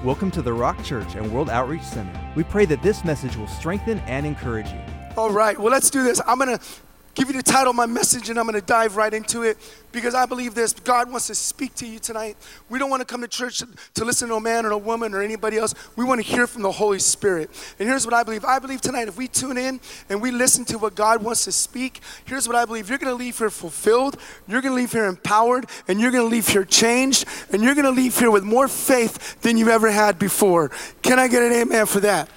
Welcome to the Rock Church and World Outreach Center. We pray that this message will strengthen and encourage you. All right, well, let's do this. I'm going to give you the title of my message, and I'm going to dive right into it because I believe this. God wants to speak to you tonight. We don't want to come to church to listen to a man or a woman or anybody else. We want to hear from the Holy Spirit. And here's what I believe. I believe tonight if we tune in and we listen to what God wants to speak, here's what I believe. You're going to leave here fulfilled. You're going to leave here empowered. And you're going to leave here changed. And you're going to leave here with more faith than you've ever had before. Can I get an amen for that?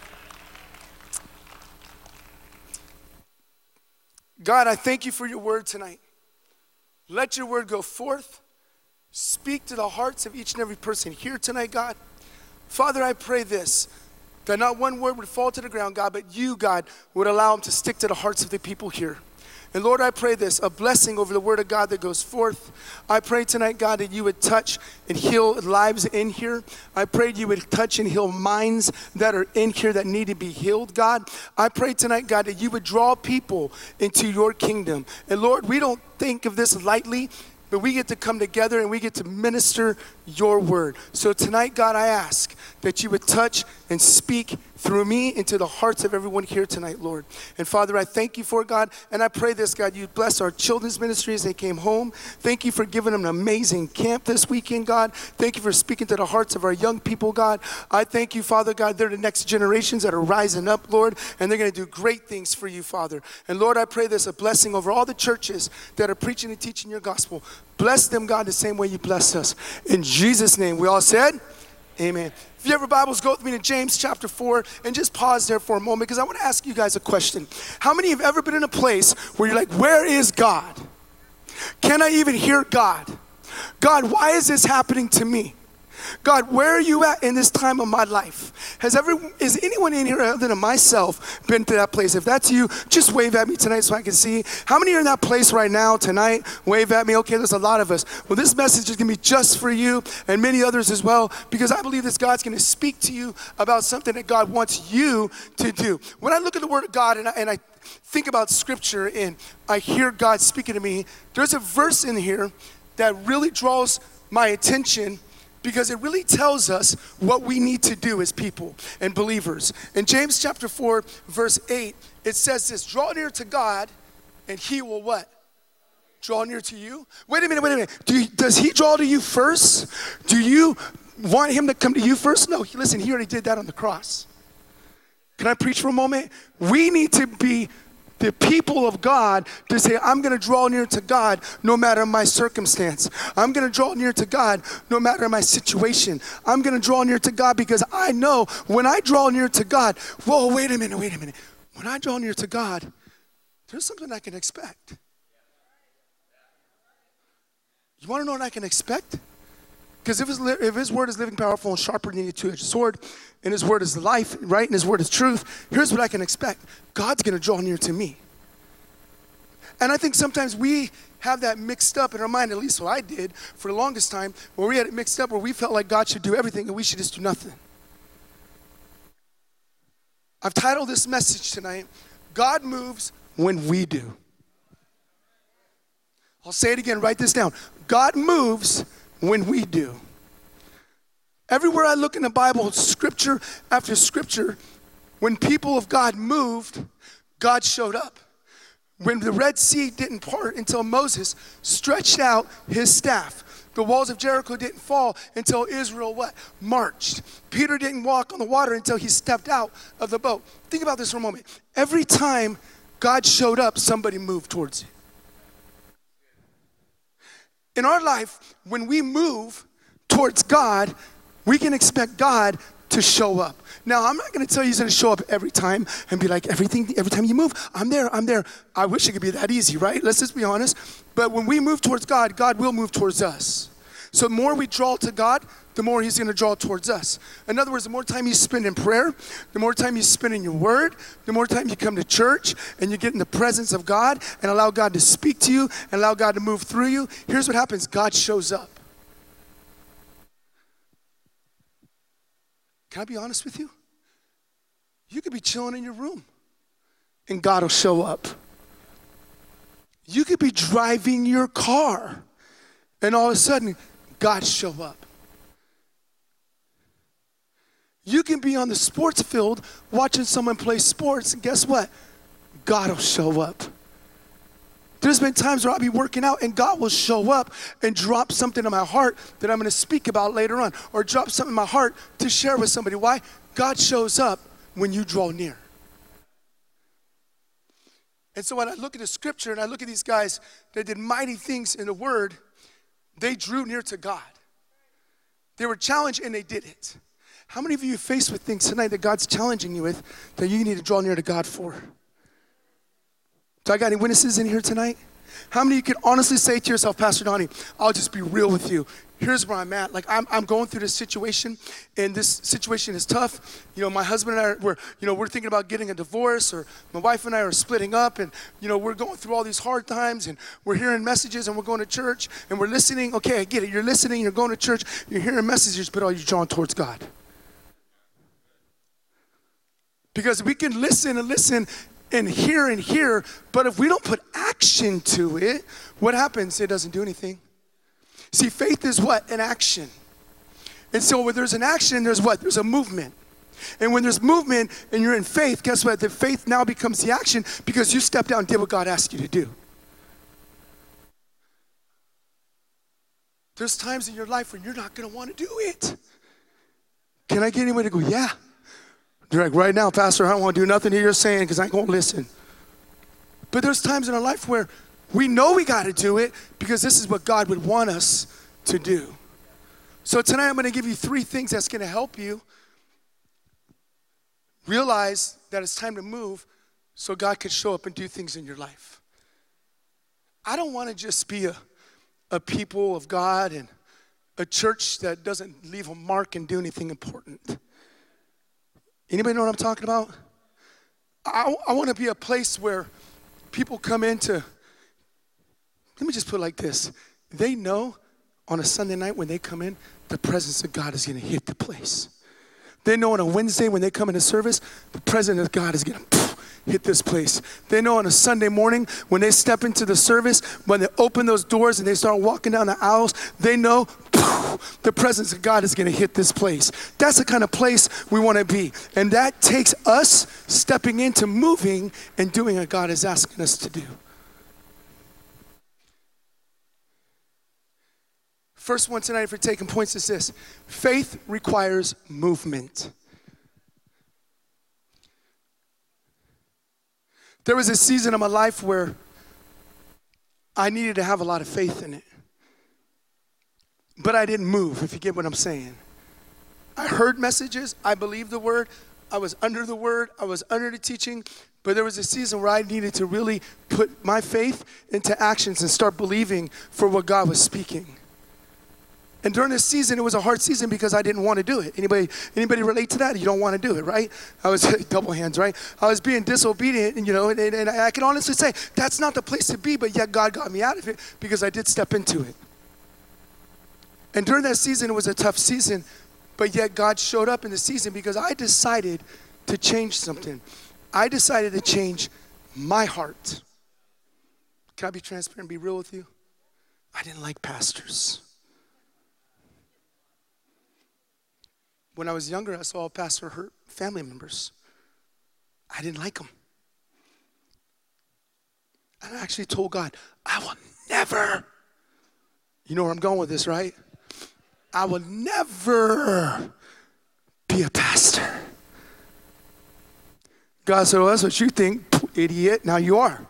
God, I thank you for your word tonight. Let your word go forth. Speak to the hearts of each and every person here tonight, God. Father, I pray this, that not one word would fall to the ground, God, but you, God, would allow them to stick to the hearts of the people here. And Lord, I pray this, a blessing over the word of God that goes forth. I pray tonight, God, that you would touch and heal lives in here. I pray you would touch and heal minds that are in here that need to be healed, God. I pray tonight, God, that you would draw people into your kingdom. And Lord, we don't think of this lightly, but we get to come together and we get to minister your word. So tonight, God, I ask that you would touch and speak through me into the hearts of everyone here tonight, Lord. And Father, I thank you for it, God. And I pray this, God, you bless our children's ministry as they came home. Thank you for giving them an amazing camp this weekend, God. Thank you for speaking to the hearts of our young people, God. I thank you, Father, God, they're the next generations that are rising up, Lord, and they're going to do great things for you, Father. And Lord, I pray this, a blessing over all the churches that are preaching and teaching your gospel. Bless them, God, the same way you blessed us. In Jesus' name, we all said, amen. If you have your Bibles, go with me to James chapter 4 and just pause there for a moment because I want to ask you guys a question. How many have ever been in a place where you're like, where is God? Can I even hear God? God, why is this happening to me? God, where are you at in this time of my life? Is anyone in here other than myself been to that place? If that's you, just wave at me tonight so I can see. How many are in that place right now tonight? Wave at me. Okay, there's a lot of us. Well, this message is going to be just for you and many others as well because I believe that God's going to speak to you about something that God wants you to do. When I look at the Word of God and I think about Scripture and I hear God speaking to me, there's a verse in here that really draws my attention because it really tells us what we need to do as people and believers. In James chapter 4, verse 8, it says this, draw near to God and he will what? Draw near to you? Wait a minute. Does he draw to you first? Do you want him to come to you first? No, listen, he already did that on the cross. Can I preach for a moment? We need to be the people of God to say, I'm going to draw near to God no matter my circumstance. I'm going to draw near to God no matter my situation. I'm going to draw near to God because I know when I draw near to God, whoa, wait a minute. When I draw near to God, there's something I can expect. You want to know what I can expect? Because if his word is living, powerful, and sharper than any two-edged sword, and his word is life, right, and his word is truth, here's what I can expect. God's going to draw near to me. And I think sometimes we have that mixed up in our mind, at least what I did for the longest time, where we had it mixed up where we felt like God should do everything and we should just do nothing. I've titled this message tonight, God moves when we do. I'll say it again, write this down. God moves when we do. Everywhere I look in the Bible, scripture after scripture, when people of God moved, God showed up. When the Red Sea didn't part until Moses stretched out his staff. The walls of Jericho didn't fall until Israel what? Marched. Peter didn't walk on the water until he stepped out of the boat. Think about this for a moment. Every time God showed up, somebody moved towards it. In our life, when we move towards God, we can expect God to show up. Now, I'm not going to tell you he's going to show up every time and be like, every time you move, I'm there. I wish it could be that easy, right? Let's just be honest. But when we move towards God, God will move towards us. So the more we draw to God, the more he's going to draw towards us. In other words, the more time you spend in prayer, the more time you spend in your word, the more time you come to church and you get in the presence of God and allow God to speak to you and allow God to move through you, here's what happens. God shows up. Can I be honest with you? You could be chilling in your room and God will show up. You could be driving your car and all of a sudden God show up. You can be on the sports field watching someone play sports, and guess what? God will show up. There's been times where I'll be working out and God will show up and drop something in my heart that I'm going to speak about later on, or drop something in my heart to share with somebody. Why? God shows up when you draw near. And so when I look at the scripture and I look at these guys that did mighty things in the word, they drew near to God. They were challenged and they did it. How many of you are faced with things tonight that God's challenging you with that you need to draw near to God for? Do I got any witnesses in here tonight? How many of you can honestly say to yourself, Pastor Donnie, I'll just be real with you. Here's where I'm at. Like, I'm going through this situation, and this situation is tough. You know, my husband and I, we're thinking about getting a divorce, or my wife and I are splitting up, and, we're going through all these hard times, and we're hearing messages, and we're going to church, and we're listening. Okay, I get it. You're listening, you're going to church, you're hearing messages, but are you drawn towards God? Because we can listen and hear, but if we don't put action to it, what happens? It doesn't do anything. See, faith is what? An action. And so when there's an action, there's what? There's a movement. And when there's movement and you're in faith, guess what? The faith now becomes the action because you stepped out and did what God asked you to do. There's times in your life when you're not going to want to do it. Can I get anyone to go, yeah? They're like, right now, Pastor, I don't want to do nothing that you're saying because I ain't going to listen. But there's times in our life where we know we got to do it because this is what God would want us to do. So tonight I'm going to give you 3 things that's going to help you realize that it's time to move so God could show up and do things in your life. I don't want to just be a people of God and a church that doesn't leave a mark and do anything important. Anybody know what I'm talking about? I want to be a place where people come into, let me just put it like this. They know on a Sunday night when they come in, the presence of God is going to hit the place. They know on a Wednesday when they come into service, the presence of God is going to hit this place. They know on a Sunday morning when they step into the service, when they open those doors and they start walking down the aisles, they know the presence of God is going to hit this place. That's the kind of place we want to be. And that takes us stepping into moving and doing what God is asking us to do. First one tonight, if you're taking points, is this. Faith requires movement. There was a season of my life where I needed to have a lot of faith in it. But I didn't move, if you get what I'm saying. I heard messages. I believed the word. I was under the word. I was under the teaching. But there was a season where I needed to really put my faith into actions and start believing for what God was speaking. And during this season, it was a hard season because I didn't want to do it. Anybody relate to that? You don't want to do it, right? I was double hands, right? I was being disobedient, and I can honestly say that's not the place to be, but yet God got me out of it because I did step into it. And during that season, it was a tough season, but yet God showed up in the season because I decided to change something. I decided to change my heart. Can I be transparent and be real with you? I didn't like pastors. When I was younger, I saw a pastor hurt family members. I didn't like them. And I actually told God, I will never, you know where I'm going with this, right? I will never be a pastor. God said, well, that's what you think, idiot. Now you are.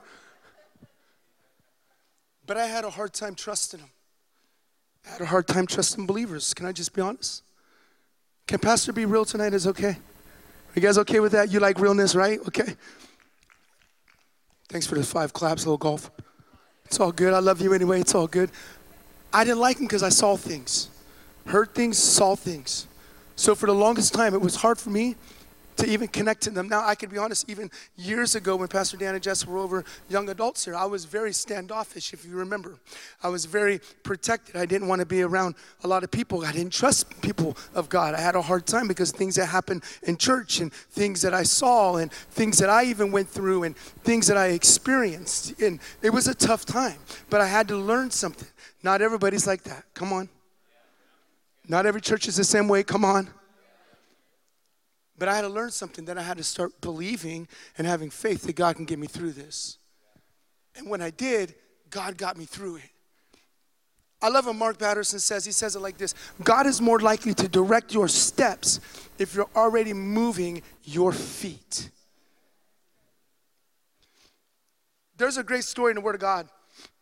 But I had a hard time trusting him. I had a hard time trusting believers. Can I just be honest? Can Pastor be real tonight? Is okay? Are you guys okay with that? You like realness, right? Okay. Thanks for the 5 claps, little golf. It's all good. I love you anyway. It's all good. I didn't like him because I saw things. Heard things, saw things. So for the longest time, it was hard for me to even connect to them. Now, I can be honest, even years ago when Pastor Dan and Jess were over young adults here, I was very standoffish, if you remember. I was very protected. I didn't want to be around a lot of people. I didn't trust people of God. I had a hard time because things that happened in church and things that I saw and things that I even went through and things that I experienced. And it was a tough time, but I had to learn something. Not everybody's like that. Come on. Not every church is the same way. Come on. But I had to learn something, that I had to start believing and having faith that God can get me through this. And when I did, God got me through it. I love what Mark Batterson says. He says it like this: God is more likely to direct your steps if you're already moving your feet. There's a great story in the Word of God.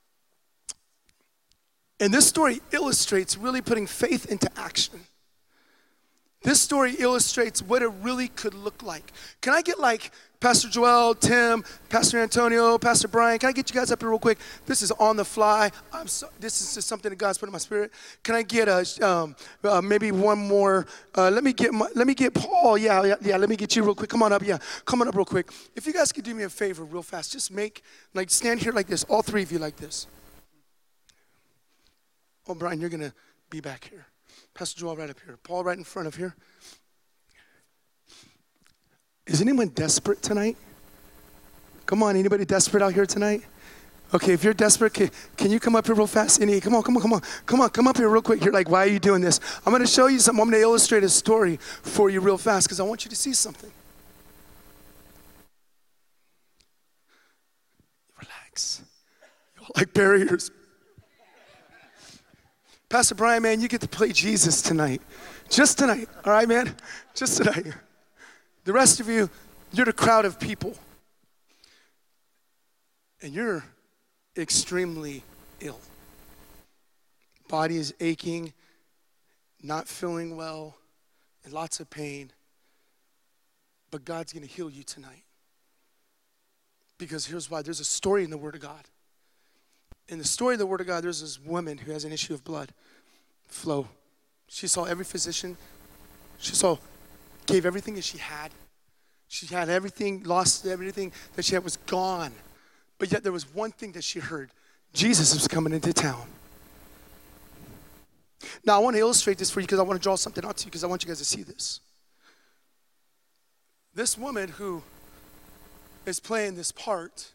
And this story illustrates really putting faith into action. This story illustrates what it really could look like. Can I get like Pastor Joel, Tim, Pastor Antonio, Pastor Brian, can I get you guys up here real quick? This is on the fly. This is just something that God's put in my spirit. Can I get maybe one more? Let me get Paul. Yeah. Let me get you real quick. Come on up. Yeah, come on up real quick. If you guys could do me a favor real fast, just stand here like this. All three of you like this. Oh, Brian, you're gonna be back here. Pastor Joel right up here. Paul right in front of here. Is anyone desperate tonight? Come on, anybody desperate out here tonight? Okay, if you're desperate, can you come up here real fast? Come up here real quick. You're like, why are you doing this? I'm going to show you something. I'm going to illustrate a story for you real fast because I want you to see something. Relax. You all like barriers. Pastor Brian, man, you get to play Jesus tonight. Just tonight, all right, man? Just tonight. The rest of you, you're the crowd of people. And you're extremely ill. Body is aching, not feeling well, and lots of pain. But God's going to heal you tonight. Because here's why. There's a story in the Word of God. In the story of the Word of God, there's this woman who has an issue of blood flow. She saw every physician. Gave everything that she had. She had everything, lost everything that she had, was gone. But yet there was one thing that she heard. Jesus was coming into town. Now I want to illustrate this for you because I want to draw something out to you because I want you guys to see this. This woman who is playing this part,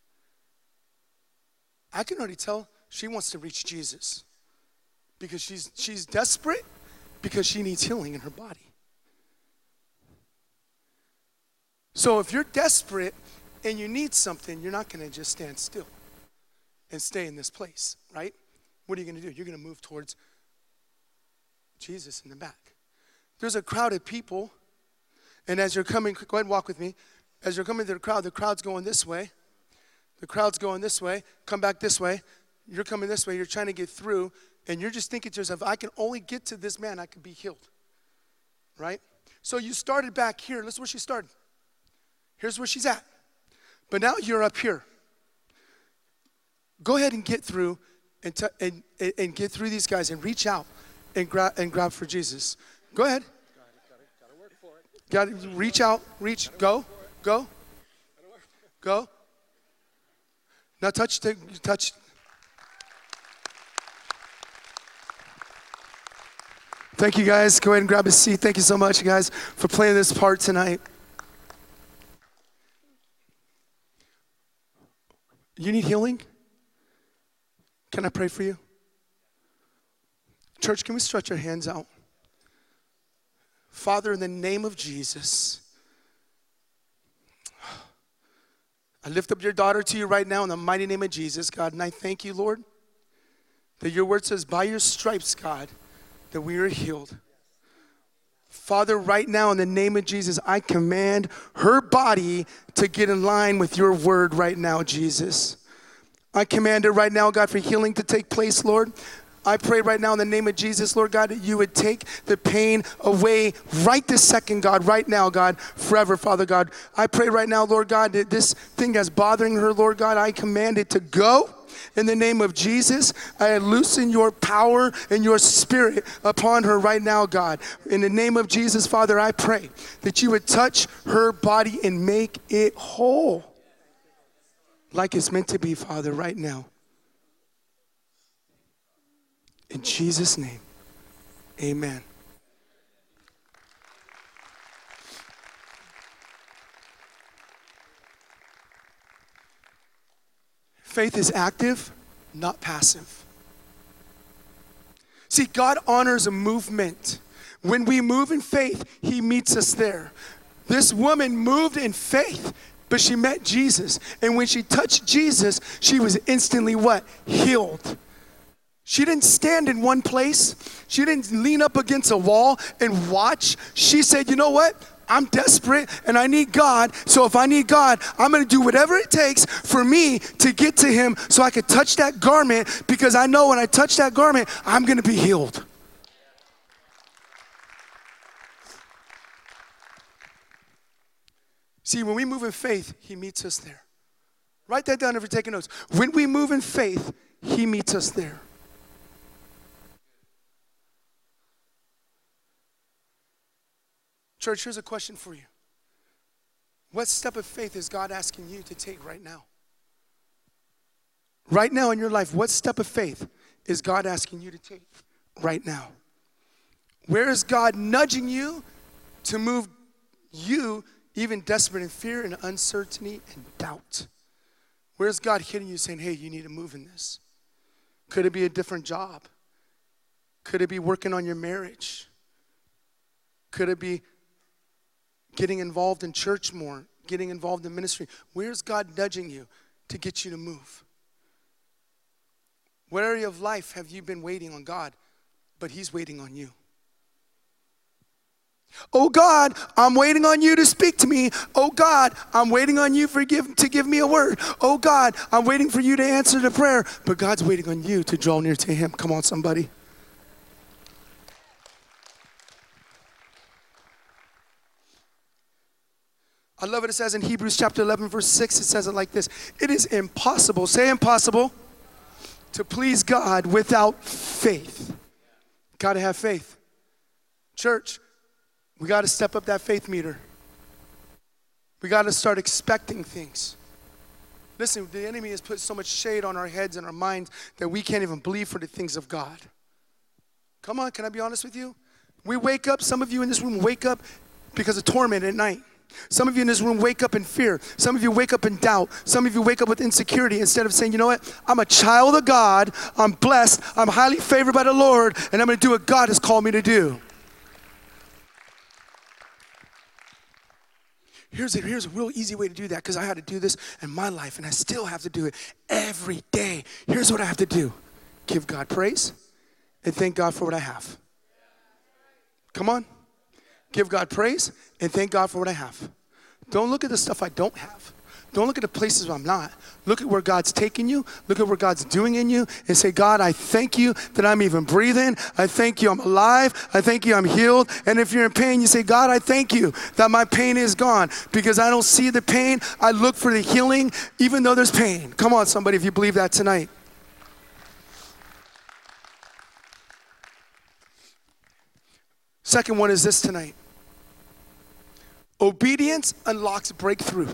I can already tell she wants to reach Jesus because she's desperate because she needs healing in her body. So if you're desperate and you need something, you're not going to just stand still and stay in this place, right? What are you going to do? You're going to move towards Jesus in the back. There's a crowd of people, and as you're coming, go ahead and walk with me. As you're coming to the crowd's going this way. The crowd's going this way. Come back this way. You're coming this way. You're trying to get through, and you're just thinking to yourself, I can only get to this man. I could be healed, right? So you started back here. Listen where she started. Here's where she's at. But now you're up here. Go ahead and get through and get through these guys and reach out and grab for Jesus. Go ahead. Got to work for it. Got to reach out, go. Now touch. Thank you guys. Go ahead and grab a seat. Thank you so much, guys, for playing this part tonight. You need healing? Can I pray for you? Church, can we stretch our hands out? Father, in the name of Jesus, I lift up your daughter to you right now in the mighty name of Jesus, God, and I thank you, Lord, that your word says, by your stripes, God, that we are healed. Father, right now in the name of Jesus, I command her body to get in line with your word right now, Jesus. I command her right now, God, for healing to take place, Lord. I pray right now in the name of Jesus, Lord God, that you would take the pain away right this second, God, right now, God, forever, Father God. I pray right now, Lord God, that this thing that's bothering her, Lord God, I command it to go. In the name of Jesus, I loosen your power and your spirit upon her right now, God. In the name of Jesus, Father, I pray that you would touch her body and make it whole like it's meant to be, Father, right now. In Jesus' name, amen. Faith is active, not passive. See, God honors a movement. When we move in faith, he meets us there. This woman moved in faith, but she met Jesus. And when she touched Jesus, she was instantly what? Healed. She didn't stand in one place. She didn't lean up against a wall and watch. She said, you know what? I'm desperate and I need God. So if I need God, I'm going to do whatever it takes for me to get to him so I can touch that garment, because I know when I touch that garment, I'm going to be healed. See, when we move in faith, he meets us there. Write that down if you're taking notes. When we move in faith, he meets us there. Church, here's a question for you. What step of faith is God asking you to take right now? Right now in your life, what step of faith is God asking you to take right now? Where is God nudging you to move you, even desperate in fear and uncertainty and doubt? Where's God hitting you saying, hey, you need to move in this? Could it be a different job? Could it be working on your marriage? Could it be getting involved in church more, getting involved in ministry? Where's God nudging you to get you to move? What area of life have you been waiting on God, but he's waiting on you? Oh God, I'm waiting on you to speak to me. Oh God, I'm waiting on you to give me a word. Oh God, I'm waiting for you to answer the prayer. But God's waiting on you to draw near to him. Come on, somebody. I love it. It says in Hebrews chapter 11, verse 6, it says it like this. It is impossible, say impossible, to please God without faith. Got to have faith. Church, we got to step up that faith meter. We got to start expecting things. Listen, the enemy has put so much shade on our heads and our minds that we can't even believe for the things of God. Come on, can I be honest with you? We wake up, some of you in this room wake up because of torment at night. Some of you in this room wake up in fear. Some of you wake up in doubt. Some of you wake up with insecurity instead of saying, you know what? I'm a child of God. I'm blessed. I'm highly favored by the Lord, and I'm going to do what God has called me to do. Here's a real easy way to do that, because I had to do this in my life, and I still have to do it every day. Here's what I have to do. Give God praise and thank God for what I have. Come on. Give God praise and thank God for what I have. Don't look at the stuff I don't have. Don't look at the places where I'm not. Look at where God's taking you. Look at what God's doing in you and say, God, I thank you that I'm even breathing. I thank you I'm alive. I thank you I'm healed. And if you're in pain, you say, God, I thank you that my pain is gone, because I don't see the pain. I look for the healing even though there's pain. Come on, somebody, if you believe that tonight. Second one is this tonight. Obedience unlocks breakthrough.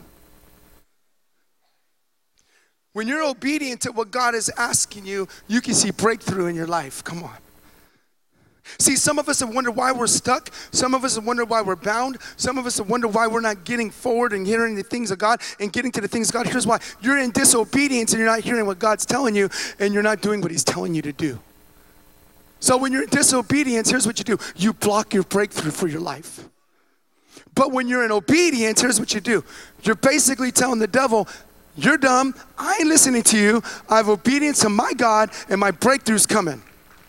When you're obedient to what God is asking you, you can see breakthrough in your life. Come on. See, some of us have wondered why we're stuck. Some of us have wondered why we're bound. Some of us have wondered why we're not getting forward and hearing the things of God and getting to the things of God. Here's why. You're in disobedience and you're not hearing what God's telling you, and you're not doing what he's telling you to do. So when you're in disobedience, here's what you do. You block your breakthrough for your life. But when you're in obedience, here's what you do. You're basically telling the devil, you're dumb, I ain't listening to you, I have obedience to my God, and my breakthrough's coming.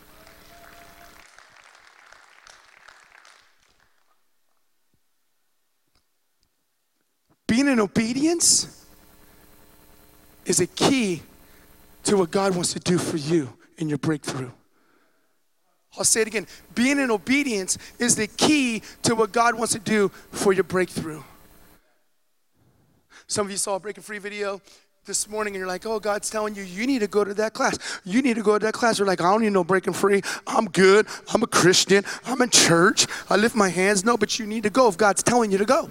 Being in obedience is a key to what God wants to do for you in your breakthrough. I'll say it again. Being in obedience is the key to what God wants to do for your breakthrough. Some of you saw a Breaking Free video this morning and you're like, oh, God's telling you, you need to go to that class. You need to go to that class. You're like, I don't need no Breaking Free. I'm good. I'm a Christian. I'm in church. I lift my hands. No, but you need to go if God's telling you to go.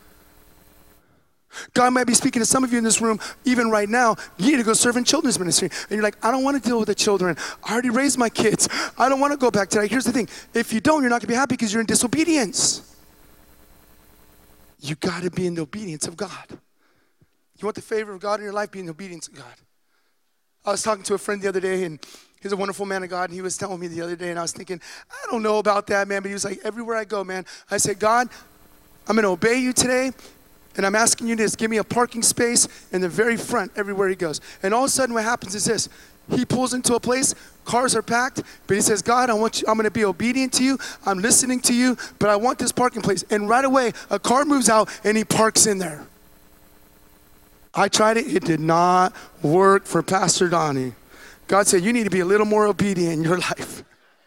God might be speaking to some of you in this room, even right now. You need to go serve in children's ministry. And you're like, I don't want to deal with the children. I already raised my kids. I don't want to go back to that. Here's the thing. If you don't, you're not going to be happy because you're in disobedience. You got to be in the obedience of God. You want the favor of God in your life? Be in the obedience of God. I was talking to a friend the other day, and he's a wonderful man of God, and he was telling me the other day, and I was thinking, I don't know about that, man. But he was like, everywhere I go, man, I say, God, I'm going to obey you today, and I'm asking you to just give me a parking space in the very front everywhere he goes. And all of a sudden what happens is this. He pulls into a place, cars are packed, but he says, God, I'm going to be obedient to you. I'm listening to you, but I want this parking place. And right away, a car moves out, and he parks in there. I tried it. It did not work for Pastor Donnie. God said, you need to be a little more obedient in your life.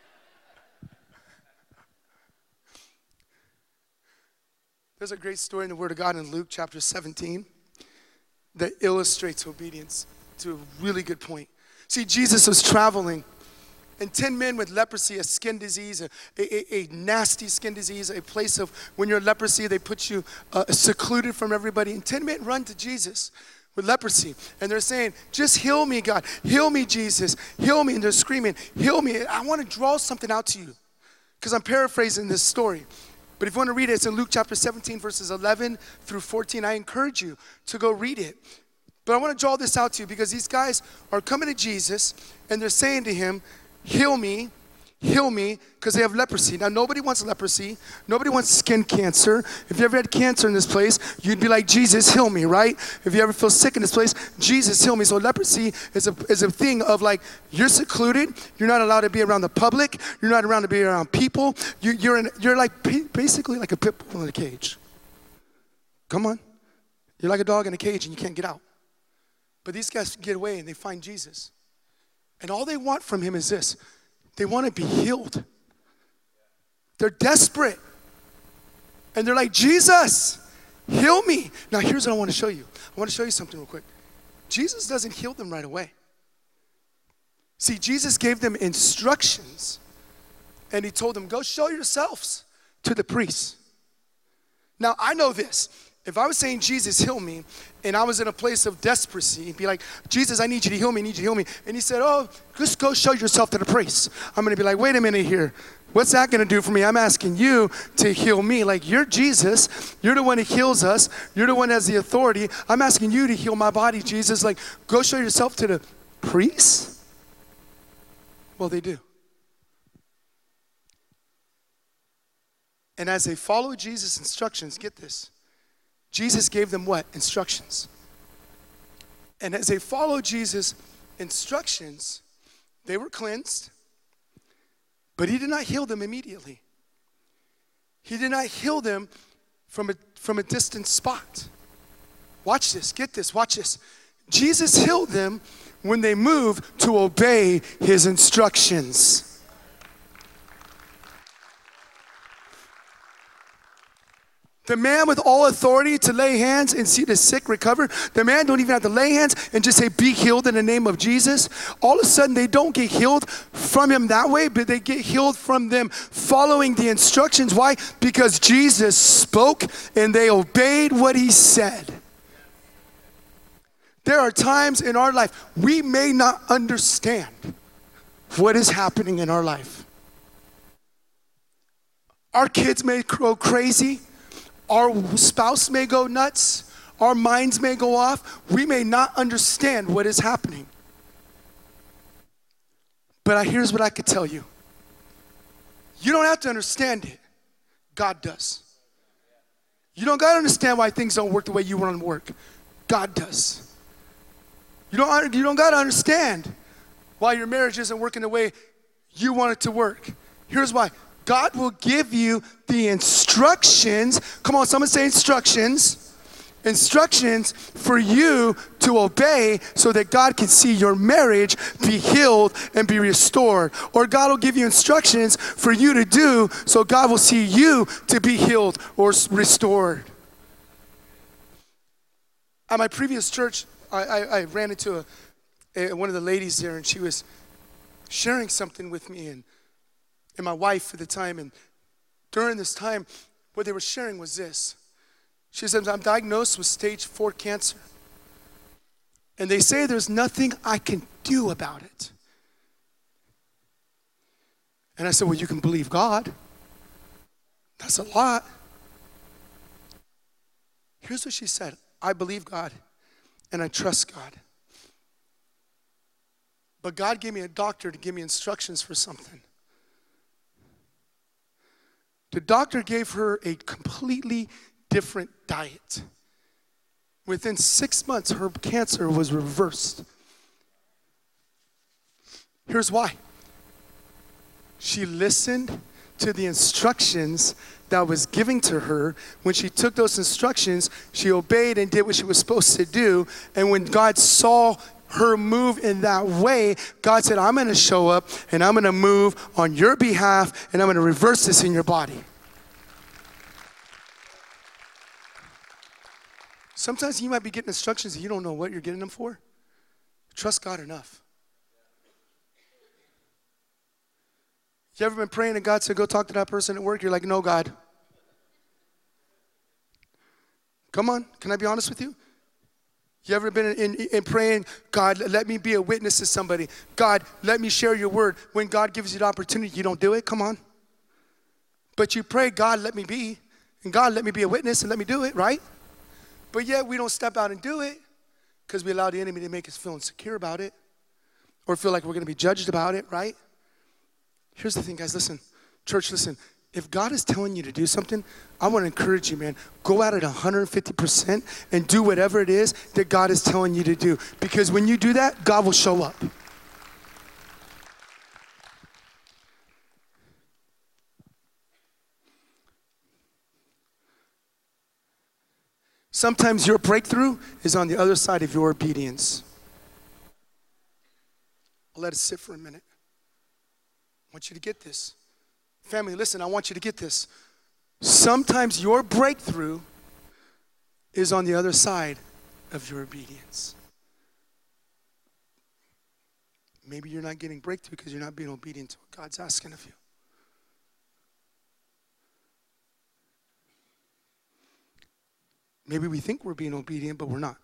There's a great story in the Word of God in Luke chapter 17 that illustrates obedience to a really good point. See, Jesus was traveling, and 10 men with leprosy, a skin disease, a nasty skin disease, a place of, when you're leprosy, they put you secluded from everybody. And 10 men run to Jesus with leprosy, and they're saying, just heal me, God. Heal me, Jesus. Heal me. And they're screaming, heal me. I want to draw something out to you, because I'm paraphrasing this story. But if you want to read it, it's in Luke chapter 17, verses 11 through 14. I encourage you to go read it. But I want to draw this out to you because these guys are coming to Jesus and they're saying to him, heal me, because they have leprosy. Now, nobody wants leprosy. Nobody wants skin cancer. If you ever had cancer in this place, you'd be like, Jesus, heal me, right? If you ever feel sick in this place, Jesus, heal me. So leprosy is a thing of like, you're secluded. You're not allowed to be around the public. You're not allowed to be around people. You're like basically like a pit bull in a cage. Come on. You're like a dog in a cage and you can't get out. But these guys get away and they find Jesus. And all they want from him is this. They want to be healed. They're desperate. And they're like, Jesus, heal me. Now here's what I want to show you. I want to show you something real quick. Jesus doesn't heal them right away. See, Jesus gave them instructions. And he told them, go show yourselves to the priests. Now I know this. If I was saying, Jesus, heal me, and I was in a place of desperacy, he'd be like, Jesus, I need you to heal me, I need you to heal me. And he said, oh, just go show yourself to the priest. I'm going to be like, wait a minute here. What's that going to do for me? I'm asking you to heal me. Like, you're Jesus. You're the one who heals us. You're the one that has the authority. I'm asking you to heal my body, Jesus. Like, go show yourself to the priest? Well, they do. And as they follow Jesus' instructions, get this. Jesus gave them what? Instructions. And as they followed Jesus' instructions, they were cleansed, but he did not heal them immediately. He did not heal them from a distant spot. Watch this, get this, watch this. Jesus healed them when they moved to obey his instructions. The man with all authority to lay hands and see the sick recover, the man don't even have to lay hands and just say, be healed in the name of Jesus. All of a sudden, they don't get healed from him that way, but they get healed from them following the instructions. Why? Because Jesus spoke and they obeyed what he said. There are times in our life we may not understand what is happening in our life. Our kids may go crazy. Our spouse may go nuts. Our minds may go off. We may not understand what is happening. But here's what I could tell you. You don't have to understand it. God does. You don't got to understand why things don't work the way you want them to work. God does. You don't got to understand why your marriage isn't working the way you want it to work. Here's why. God will give you the instructions. Come on, someone say instructions. Instructions for you to obey so that God can see your marriage be healed and be restored. Or God will give you instructions for you to do so God will see you to be healed or restored. At my previous church, I ran into one of the ladies there, and she was sharing something with me, and my wife at the time. And during this time, what they were sharing was this. She said, I'm diagnosed with stage 4 cancer. And they say there's nothing I can do about it. And I said, well, you can believe God. That's a lot. Here's what she said. I believe God and I trust God. But God gave me a doctor to give me instructions for something. The doctor gave her a completely different diet. Within 6 months, her cancer was reversed. Here's why. She listened to the instructions that was given to her. When she took those instructions, she obeyed and did what she was supposed to do. And when God saw her move in that way, God said, I'm going to show up and I'm going to move on your behalf and I'm going to reverse this in your body. Sometimes you might be getting instructions and you don't know what you're getting them for. Trust God enough. You ever been praying and God said, go talk to that person at work? You're like, no, God. Come on, can I be honest with you? You ever been in praying, God, let me be a witness to somebody. God, let me share your word. When God gives you the opportunity, you don't do it? Come on. But you pray, God, let me be. And God, let me be a witness and let me do it, right? But yet we don't step out and do it because we allow the enemy to make us feel insecure about it or feel like we're going to be judged about it, right? Here's the thing, guys, listen. Church, listen. If God is telling you to do something, I want to encourage you, man. Go at it 150% and do whatever it is that God is telling you to do. Because when you do that, God will show up. Sometimes your breakthrough is on the other side of your obedience. I'll let it sit for a minute. I want you to get this. Family, listen, I want you to get this. Sometimes your breakthrough is on the other side of your obedience. Maybe you're not getting breakthrough because you're not being obedient to what God's asking of you. Maybe we think we're being obedient, but we're not.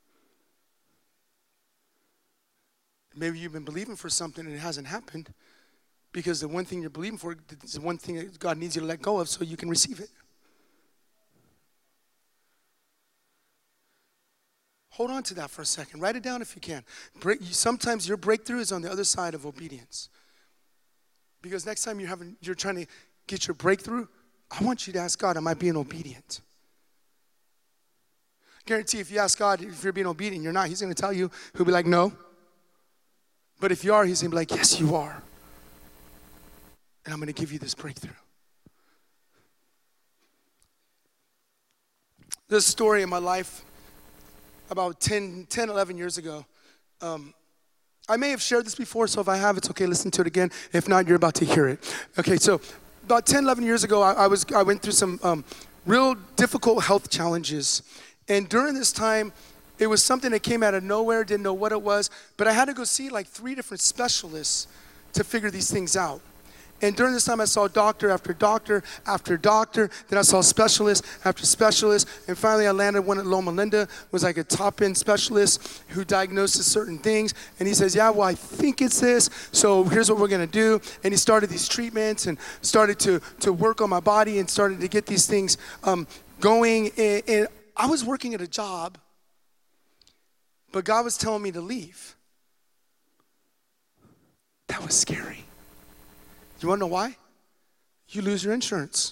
Maybe you've been believing for something and it hasn't happened because the one thing you're believing for is the one thing that God needs you to let go of so you can receive it. Hold on to that for a second. Write it down if you can. Sometimes your breakthrough is on the other side of obedience. Because next time you're trying to get your breakthrough, I want you to ask God, am I being obedient? Guarantee if you ask God if you're being obedient, you're not. He's going to tell you. He'll be like, no. But if you are, he's going to be like, yes, you are. And I'm going to give you this breakthrough. This story in my life about 10, 11 years ago. I may have shared this before, so if I have, it's okay. Listen to it again. If not, you're about to hear it. Okay, so about 10, 11 years ago, I went through some real difficult health challenges. And during this time, it was something that came out of nowhere, didn't know what it was, but I had to go see like 3 different specialists to figure these things out. And during this time, I saw doctor after doctor after doctor. Then I saw specialist after specialist. And finally, I landed one at Loma Linda, was like a top-end specialist who diagnoses certain things. And he says, yeah, well, I think it's this. So here's what we're going to do. And he started these treatments and started to work on my body and started to get these things going. And I was working at a job, but God was telling me to leave. That was scary. You want to know why? You lose your insurance.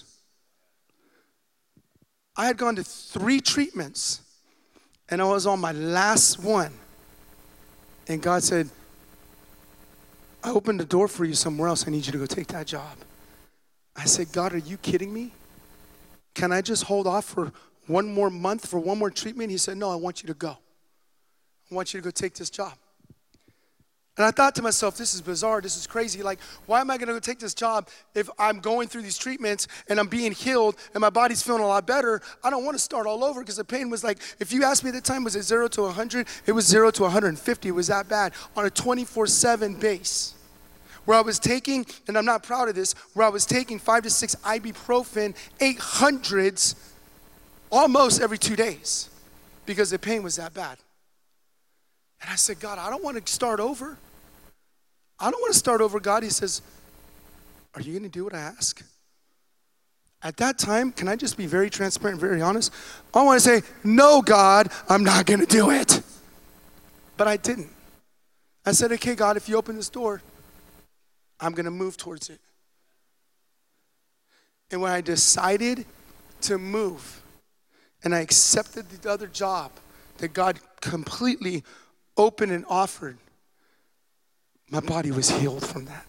I had gone to 3 treatments, and I was on my last one. And God said, I opened the door for you somewhere else. I need you to go take that job. I said, God, are you kidding me? Can I just hold off for 1 more month for 1 more treatment? He said, no, I want you to go. I want you to go take this job. And I thought to myself, this is bizarre, this is crazy. Like, why am I going to go take this job if I'm going through these treatments and I'm being healed and my body's feeling a lot better? I don't want to start all over because the pain was like, if you asked me at the time, was it 0 to 100? It was 0 to 150. It was that bad on a 24/7 base. Where I was taking, and I'm not proud of this, where I was taking 5 to 6 ibuprofen, 800s, almost every 2 days because the pain was that bad. And I said, God, I don't want to start over. I don't want to start over, God. He says, are you going to do what I ask? At that time, can I just be very transparent, very honest? I want to say, no, God, I'm not going to do it. But I didn't. I said, okay, God, if you open this door, I'm going to move towards it. And when I decided to move, and I accepted the other job that God completely opened and offered, my body was healed from that.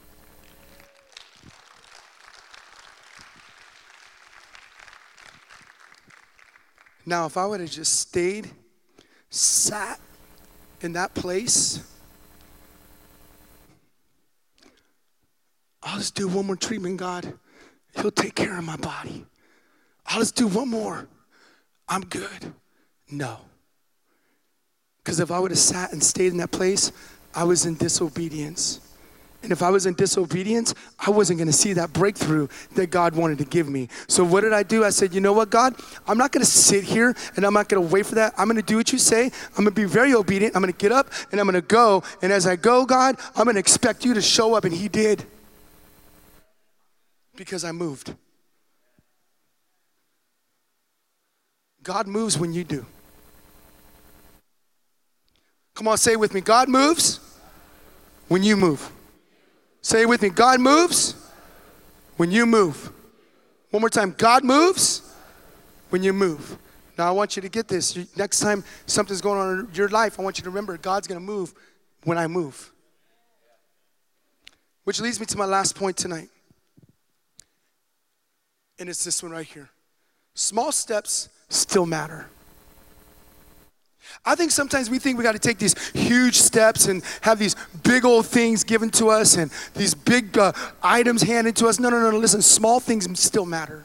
Now, if I would have just stayed, sat in that place, I'll just do one more treatment, God. He'll take care of my body. I'll just do one more. I'm good. No. Because if I would have sat and stayed in that place, I was in disobedience. And if I was in disobedience, I wasn't going to see that breakthrough that God wanted to give me. So what did I do? I said, you know what, God? I'm not going to sit here and I'm not going to wait for that. I'm going to do what you say. I'm going to be very obedient. I'm going to get up and I'm going to go. And as I go, God, I'm going to expect you to show up. And he did. Because I moved. God moves when you do. Come on, say it with me. God moves when you move. Say it with me. God moves when you move. One more time. God moves when you move. Now I want you to get this. Next time something's going on in your life, I want you to remember God's going to move when I move. Which leads me to my last point tonight. And it's this one right here. Small steps still matter. I think sometimes we think we got to take these huge steps and have these big old things given to us and these big items handed to us. No, listen, small things still matter.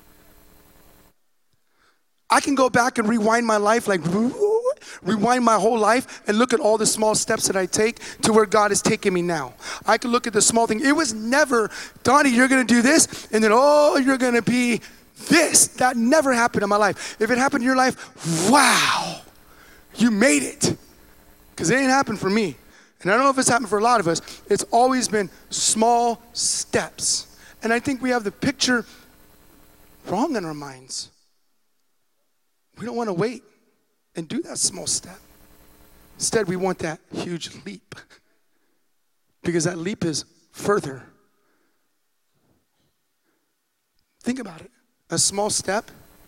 I can go back and rewind my life, rewind my whole life and look at all the small steps that I take to where God is taking me now. I can look at the small thing. It was never, Donnie, you're going to do this, and then, you're going to be this. That never happened in my life. If it happened in your life, wow. You made it. Because it ain't happened for me. And I don't know if it's happened for a lot of us. It's always been small steps. And I think we have the picture wrong in our minds. We don't want to wait and do that small step. Instead, we want that huge leap. Because that leap is further. Think about it. A small step,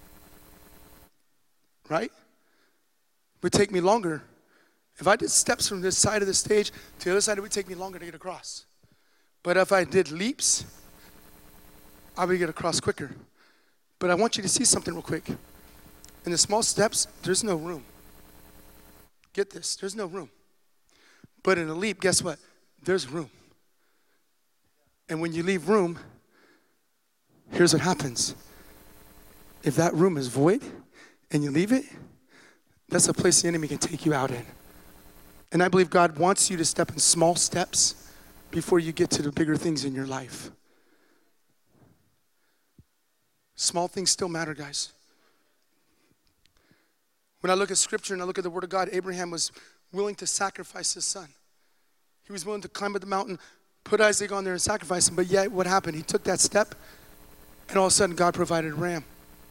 right? Would take me longer. If I did steps from this side of the stage to the other side, it would take me longer to get across. But if I did leaps, I would get across quicker. But I want you to see something real quick. In the small steps, there's no room. Get this, there's no room. But in a leap, guess what? There's room. And when you leave room, here's what happens. If that room is void and you leave it, that's a place the enemy can take you out in. And I believe God wants you to step in small steps before you get to the bigger things in your life. Small things still matter, guys. When I look at Scripture and I look at the Word of God, Abraham was willing to sacrifice his son. He was willing to climb up the mountain, put Isaac on there and sacrifice him. But yet what happened? He took that step and all of a sudden God provided a ram.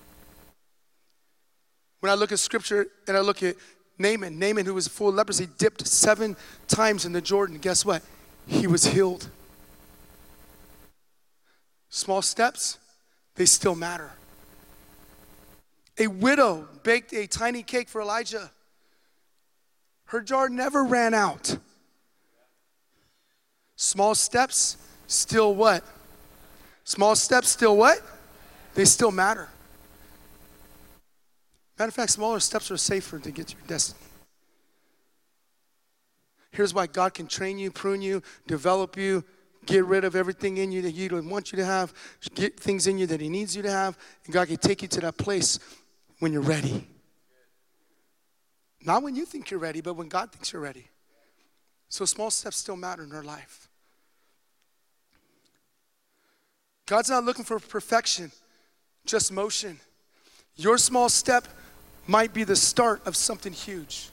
When I look at Scripture and I look at Naaman who was full of leprosy, dipped 7 times in the Jordan. Guess what? He was healed. Small steps, they still matter. A widow baked a tiny cake for Elijah. Her jar never ran out. Small steps still what? Small steps still what? They still matter. Matter of fact, smaller steps are safer to get to your destiny. Here's why God can train you, prune you, develop you, get rid of everything in you that He don't want you to have, get things in you that He needs you to have, and God can take you to that place when you're ready. Not when you think you're ready, but when God thinks you're ready. So small steps still matter in our life. God's not looking for perfection, just motion. Your small step might be the start of something huge.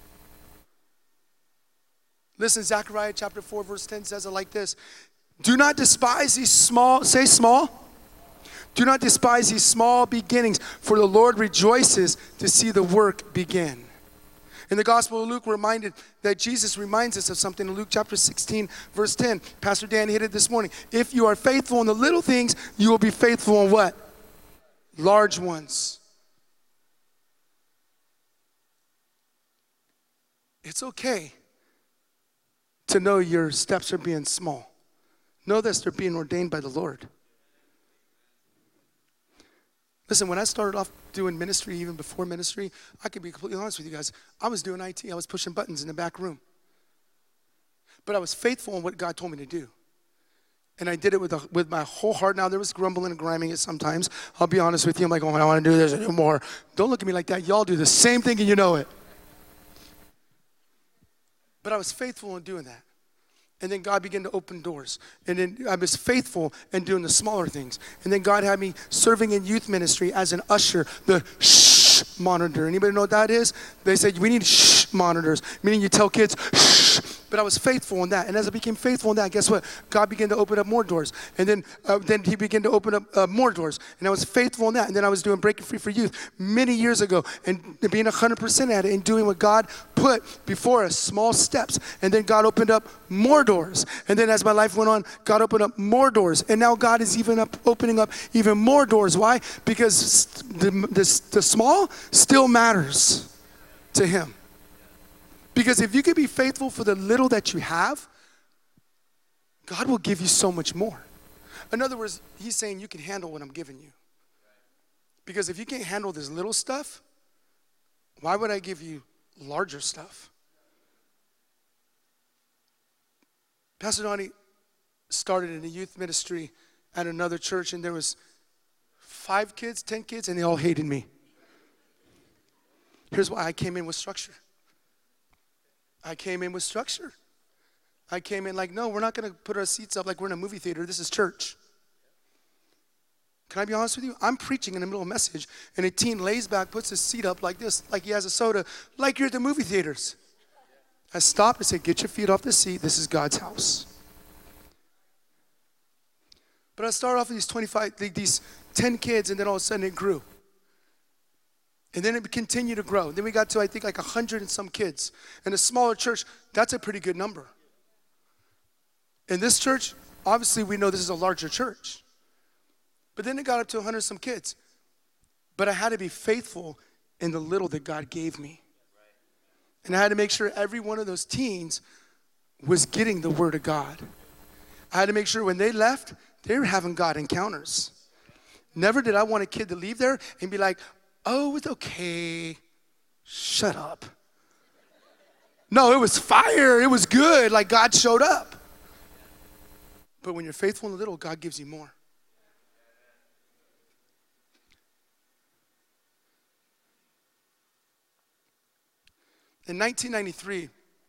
Listen, Zechariah chapter 4, verse 10 says it like this. Do not despise these small, say small. Do not despise these small beginnings, for the Lord rejoices to see the work begin. In the Gospel of Luke, we're reminded that Jesus reminds us of something in Luke chapter 16, verse 10. Pastor Dan hit it this morning. If you are faithful in the little things, you will be faithful in what? Large ones. It's okay to know your steps are being small. Know that they're being ordained by the Lord. Listen, when I started off doing ministry, even before ministry, I could be completely honest with you guys. I was doing IT. I was pushing buttons in the back room. But I was faithful in what God told me to do. And I did it with my whole heart. Now, there was grumbling and grinding at sometimes. I'll be honest with you. I'm like, oh, I don't want to do this anymore. Don't look at me like that. Y'all do the same thing and you know it. But I was faithful in doing that. And then God began to open doors. And then I was faithful in doing the smaller things. And then God had me serving in youth ministry as an usher, the shh monitor. Anybody know what that is? They said, we need shh monitors, meaning you tell kids shh. But I was faithful in that. And as I became faithful in that, guess what? God began to open up more doors. And then he began to open up more doors. And I was faithful in that. And then I was doing Breaking Free for Youth many years ago and being 100% at it and doing what God put before us, small steps. And then God opened up more doors. And then as my life went on, God opened up more doors. And now God is even opening up even more doors. Why? Because the small still matters to him. Because if you can be faithful for the little that you have, God will give you so much more. In other words, he's saying you can handle what I'm giving you. Because if you can't handle this little stuff, why would I give you larger stuff? Pastor Donnie started in a youth ministry at another church, and there was 5 kids, 10 kids, and they all hated me. Here's why I came in with structure. I came in with structure. I came in like, no, we're not going to put our seats up like we're in a movie theater. This is church. Can I be honest with you? I'm preaching in the middle of a message, and a teen lays back, puts his seat up like this, like he has a soda, like you're at the movie theaters. I stopped and said, get your feet off the seat. This is God's house. But I started off with these 10 kids, and then all of a sudden it grew. And then it continued to grow. Then we got to, I think, like 100 and some kids. In a smaller church, that's a pretty good number. In this church, obviously we know this is a larger church. But then it got up to 100 and some kids. But I had to be faithful in the little that God gave me. And I had to make sure every one of those teens was getting the word of God. I had to make sure when they left, they were having God encounters. Never did I want a kid to leave there and be like, oh, it's okay. Shut up. No, it was fire. It was good. Like God showed up. But when you're faithful in the little, God gives you more. In 1993,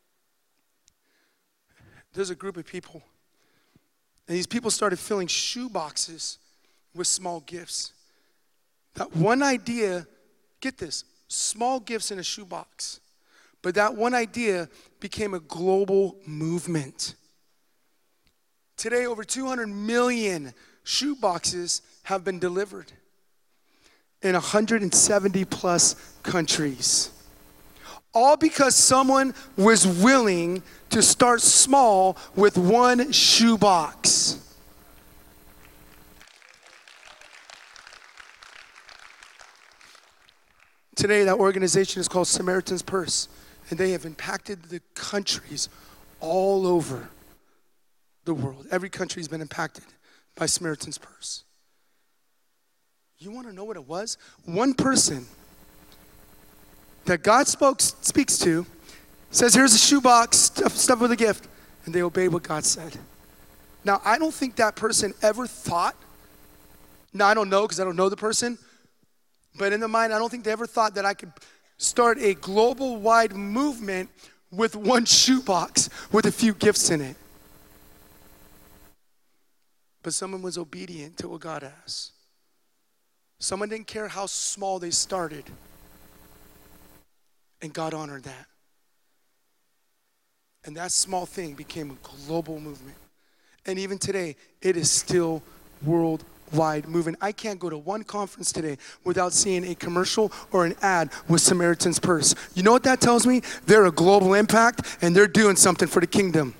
there's a group of people, and these people started filling shoe boxes with small gifts. That one idea, get this, small gifts in a shoebox. But that one idea became a global movement. Today, over 200 million shoe boxes have been delivered in 170 plus countries. All because someone was willing to start small with one shoebox. Today, that organization is called Samaritan's Purse, and they have impacted the countries all over the world. Every country has been impacted by Samaritan's Purse. You want to know what it was? One person that God speaks to says, here's a shoebox, stuff with a gift, and they obey what God said. Now, I don't think that person ever thought, now I don't know because I don't know the person, but in their mind, I don't think they ever thought that I could start a global-wide movement with one shoebox with a few gifts in it. But someone was obedient to what God asked. Someone didn't care how small they started. And God honored that. And that small thing became a global movement. And even today, it is still worldwide moving. I can't go to one conference today without seeing a commercial or an ad with Samaritan's Purse. You know what that tells me? They're a global impact and they're doing something for the kingdom.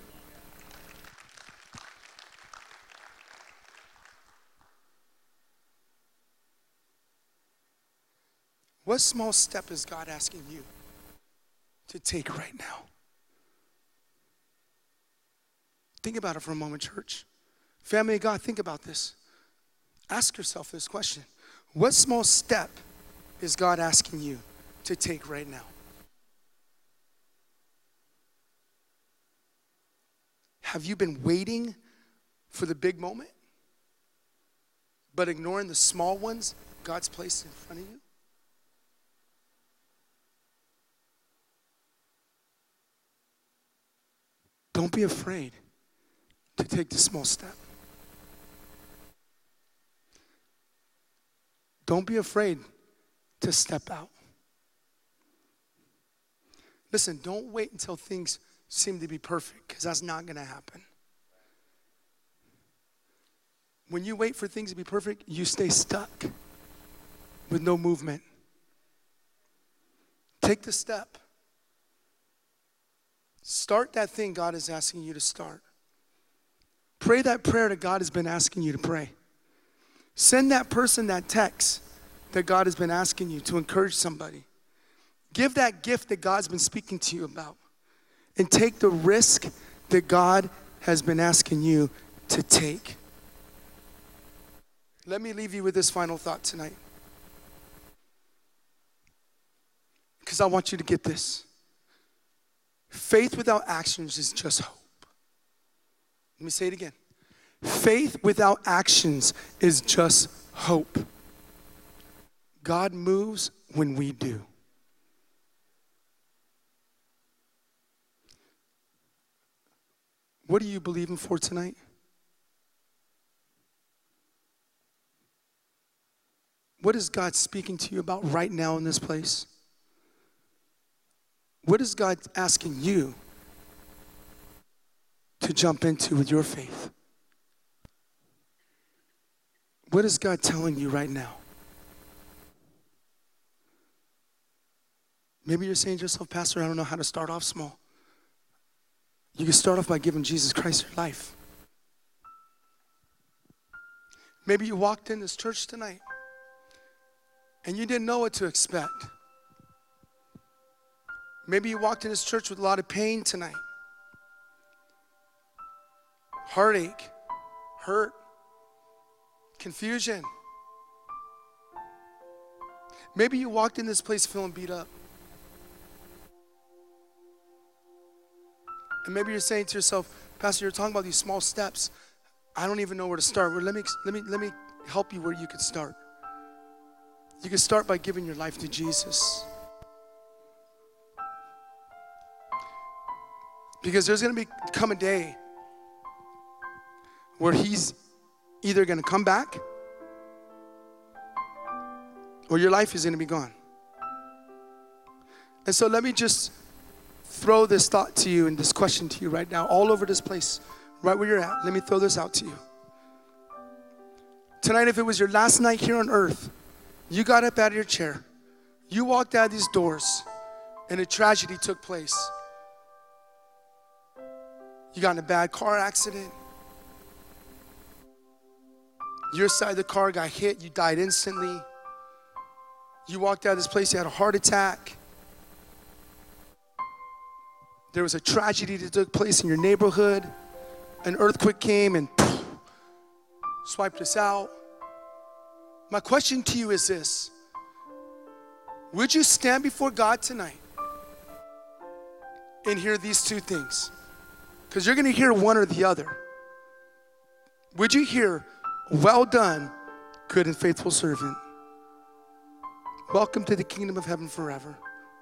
What small step is God asking you? to take right now. Think about it for a moment, church. Family of God, think about this. Ask yourself this question. What small step is God asking you to take right now? Have you been waiting for the big moment, but ignoring the small ones God's placed in front of you? Don't be afraid to take the small step. Don't be afraid to step out. Listen, don't wait until things seem to be perfect, because that's not going to happen. When you wait for things to be perfect, you stay stuck with no movement. Take the step. Start that thing God is asking you to start. Pray that prayer that God has been asking you to pray. Send that person that text that God has been asking you to encourage somebody. Give that gift that God's been speaking to you about. And take the risk that God has been asking you to take. Let me leave you with this final thought tonight, because I want you to get this. Faith without actions is just hope. Let me say it again. Faith without actions is just hope. God moves when we do. What are you believing for tonight? What is God speaking to you about right now in this place? What is God asking you to jump into with your faith? What is God telling you right now? Maybe you're saying to yourself, Pastor, I don't know how to start off small. You can start off by giving Jesus Christ your life. Maybe you walked in this church tonight and you didn't know what to expect. Maybe you walked in this church with a lot of pain tonight. Heartache, hurt, confusion. Maybe you walked in this place feeling beat up. And maybe you're saying to yourself, Pastor, you're talking about these small steps. I don't even know where to start. Well, let me help you where you could start. You can start by giving your life to Jesus. Because there's going to come a day where he's either going to come back or your life is going to be gone. And so let me just throw this thought to you and this question to you right now, all over this place, right where you're at. Let me throw this out to you. Tonight, if it was your last night here on earth, you got up out of your chair, you walked out of these doors, and a tragedy took place. You got in a bad car accident. Your side of the car got hit, you died instantly. You walked out of this place, you had a heart attack. There was a tragedy that took place in your neighborhood. An earthquake came and swiped us out. My question to you is this. Would you stand before God tonight and hear these two things? Because you're going to hear one or the other. Would you hear, well done, good and faithful servant? Welcome to the kingdom of heaven forever.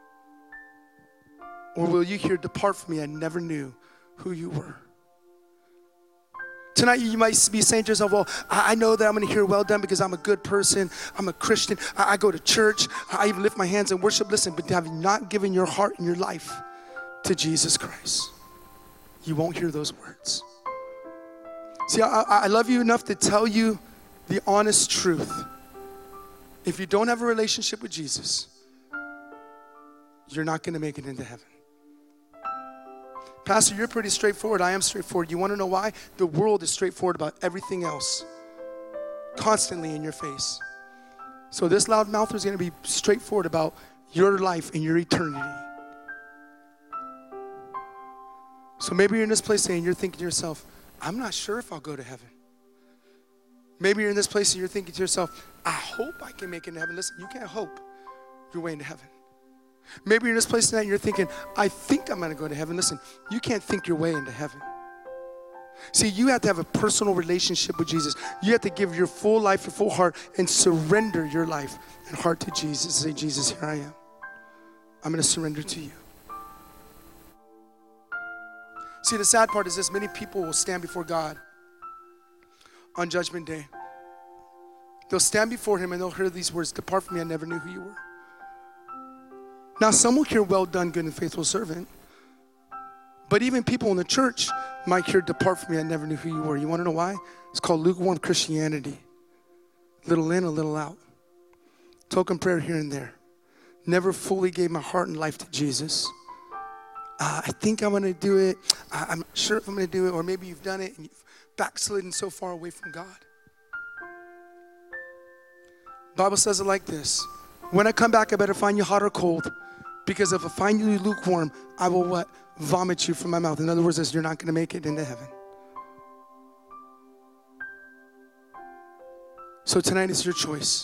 Or will you hear, depart from me, I never knew who you were? Tonight you might be saying to yourself, well, I know that I'm going to hear well done because I'm a good person. I'm a Christian. I go to church. I even lift my hands and worship. Listen, but have you not given your heart and your life to Jesus Christ? You won't hear those words. See, I love you enough to tell you the honest truth. If you don't have a relationship with Jesus, you're not going to make it into heaven. Pastor, you're pretty straightforward. I am straightforward. You want to know why? The world is straightforward about everything else. Constantly in your face. So this loudmouther is going to be straightforward about your life and your eternity. So maybe you're in this place and you're thinking to yourself, I'm not sure if I'll go to heaven. Maybe you're in this place and you're thinking to yourself, I hope I can make it to heaven. Listen, you can't hope your way into heaven. Maybe you're in this place tonight and you're thinking, I think I'm going to go to heaven. Listen, you can't think your way into heaven. See, you have to have a personal relationship with Jesus. You have to give your full life, your full heart, and surrender your life and heart to Jesus. Say, Jesus, here I am. I'm going to surrender to you. See, the sad part is this. Many people will stand before God on Judgment Day. They'll stand before him and they'll hear these words, depart from me, I never knew who you were. Now, some will hear, well done, good and faithful servant. But even people in the church might hear, depart from me, I never knew who you were. You want to know why? It's called lukewarm Christianity. A little in, a little out. Token prayer here and there. Never fully gave my heart and life to Jesus. I think I'm going to do it. I'm not sure if I'm going to do it. Or maybe you've done it and you've backslidden so far away from God. The Bible says it like this. When I come back, I better find you hot or cold. Because if I find you lukewarm, I will what? Vomit you from my mouth. In other words, you're not going to make it into heaven. So tonight is your choice.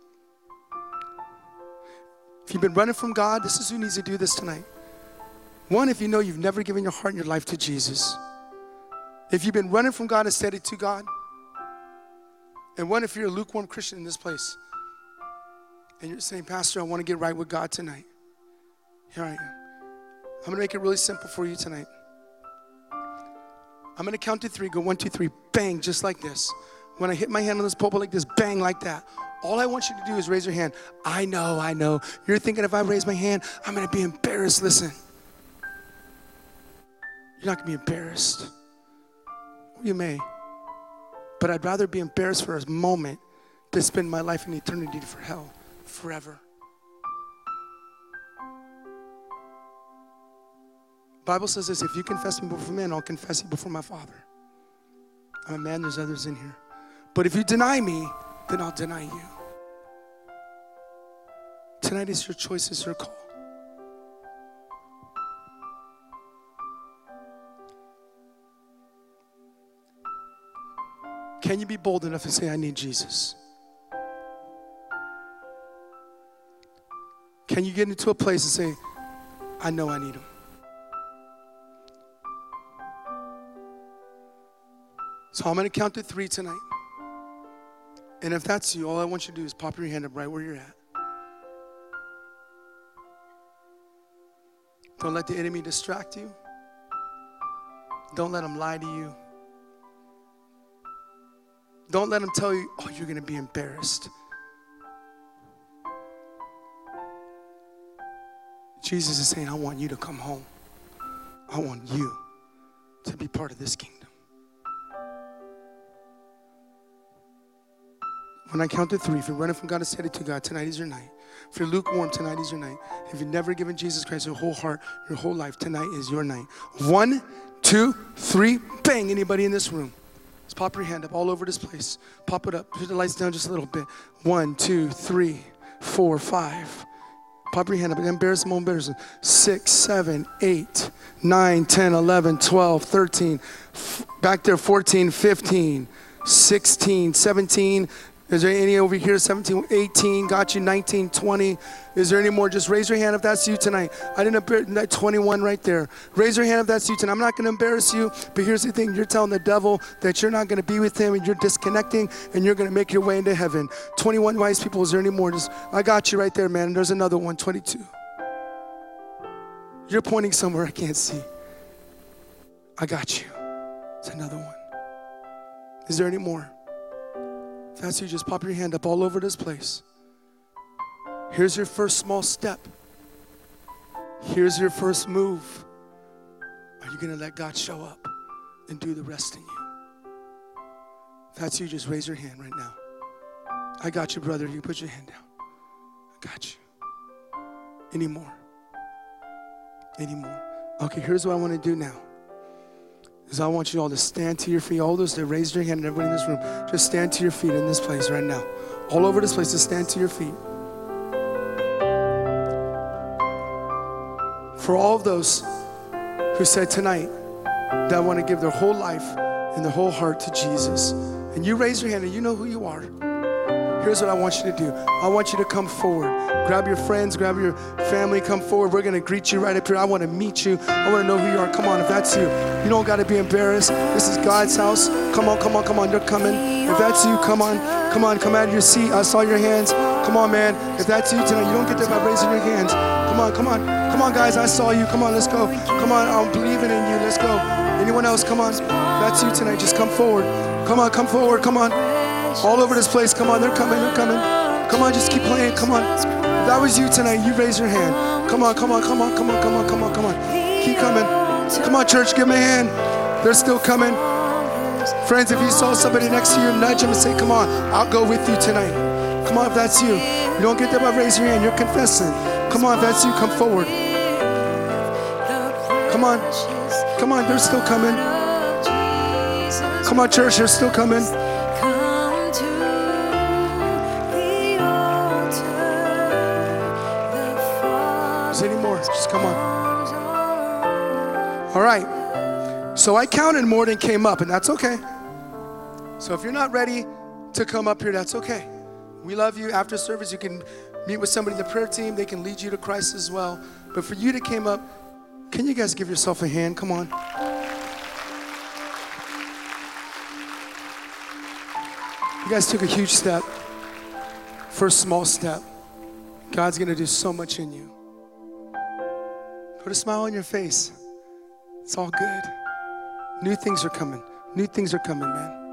If you've been running from God, this is who needs to do this tonight. One, if you know you've never given your heart and your life to Jesus. If you've been running from God instead of to God. And one, if you're a lukewarm Christian in this place. And you're saying, Pastor, I want to get right with God tonight. Here I am. I'm going to make it really simple for you tonight. I'm going to count to 3. Go 1, 2, 3. Bang, just like this. When I hit my hand on this pulpit like this, bang, like that. All I want you to do is raise your hand. I know. You're thinking if I raise my hand, I'm going to be embarrassed. Listen. You're not going to be embarrassed. You may. But I'd rather be embarrassed for a moment than spend my life in eternity for hell forever. The Bible says this, if you confess me before men, I'll confess you before my Father. I'm a man, there's others in here. But if you deny me, then I'll deny you. Tonight is your choice, it's your call. Can you be bold enough to say, I need Jesus? Can you get into a place and say, I know I need him? So I'm going to count to 3 tonight. And if that's you, all I want you to do is pop your hand up right where you're at. Don't let the enemy distract you. Don't let him lie to you. Don't let him tell you, oh, you're going to be embarrassed. Jesus is saying, I want you to come home. I want you to be part of this kingdom. When I count to 3, if you're running from God instead of to God, tonight is your night. If you're lukewarm, tonight is your night. If you've never given Jesus Christ your whole heart, your whole life, tonight is your night. 1, 2, 3, bang. Anybody in this room? Just pop your hand up all over this place. Pop it up. Put the lights down just a little bit. 1, 2, 3, 4, 5. Pop your hand up. Embarrass them, embarrass them. 6, 7, 8, 9, 10, 11, 12, 13. Back there, 14, 15, 16, 17. Is there any over here? 17, 18, got you, 19, 20. Is there any more? Just raise your hand if that's you tonight. I didn't embarrass, 21 right there. Raise your hand if that's you tonight. I'm not going to embarrass you, but here's the thing. You're telling the devil that you're not going to be with him and you're disconnecting and you're going to make your way into heaven. 21 wise people, is there any more? Just, I got you right there, man. And there's another one, 22. You're pointing somewhere I can't see. I got you. It's another one. Is there any more? If that's you, just pop your hand up all over this place. Here's your first small step. Here's your first move. Are you going to let God show up and do the rest in you? If that's you, just raise your hand right now. I got you, brother. You put your hand down. I got you. Any more? Any more? Okay, here's what I want to do now. Is I want you all to stand to your feet. All those that raised your hand and everybody in this room, just stand to your feet in this place right now. All over this place, just stand to your feet. For all of those who said tonight, that want to give their whole life and their whole heart to Jesus. And you raise your hand and you know who you are. Here's what I want you to do. I want you to come forward. Grab your friends, grab your family, come forward. We're going to greet you right up here. I want to meet you. I want to know who you are. Come on, if that's you. You don't got to be embarrassed. This is God's house. Come on, come on, come on. They're coming. If that's you, come on. Come on, come out of your seat. I saw your hands. Come on, man. If that's you tonight, you don't get there by raising your hands. Come on, come on. Come on, guys. I saw you. Come on, let's go. Come on, I'm believing in you. Let's go. Anyone else? Come on. If that's you tonight, just come forward. Come on, come forward. Come on. All over this place. Come on, they're coming, they're coming. Come on, just keep playing. Come on. If that was you tonight, you raise your hand. Come on, come on, come on, come on, come on, come on, come on. Keep coming. Come on, church, give them a hand. They're still coming. Friends, if you saw somebody next to you, nudge them and say, come on, I'll go with you tonight. Come on, if that's you. You don't get there by raising your hand, you're confessing. Come on, if that's you, come forward. Come on. Come on, they're still coming. Come on, church, they're still coming. Anymore, just come on. All right, so I counted more than came up, and that's okay. So if you're not ready to come up here, that's okay. We love you. After service, you can meet with somebody in the prayer team. They can lead you to Christ as well. But for you to came up, can you guys give yourself a hand? Come on. You guys took a huge step. First small step. God's gonna do so much in you. Put a smile on your face. It's all good. New things are coming. New things are coming, man.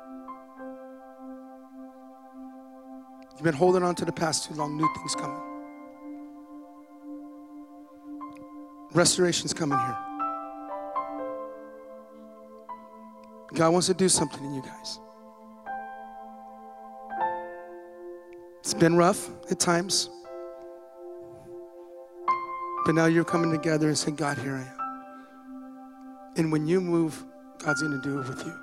You've been holding on to the past too long. New things coming. Restoration's coming here. God wants to do something in you guys. It's been rough at times. But now you're coming together and saying, God, here I am. And when you move, God's going to do it with you.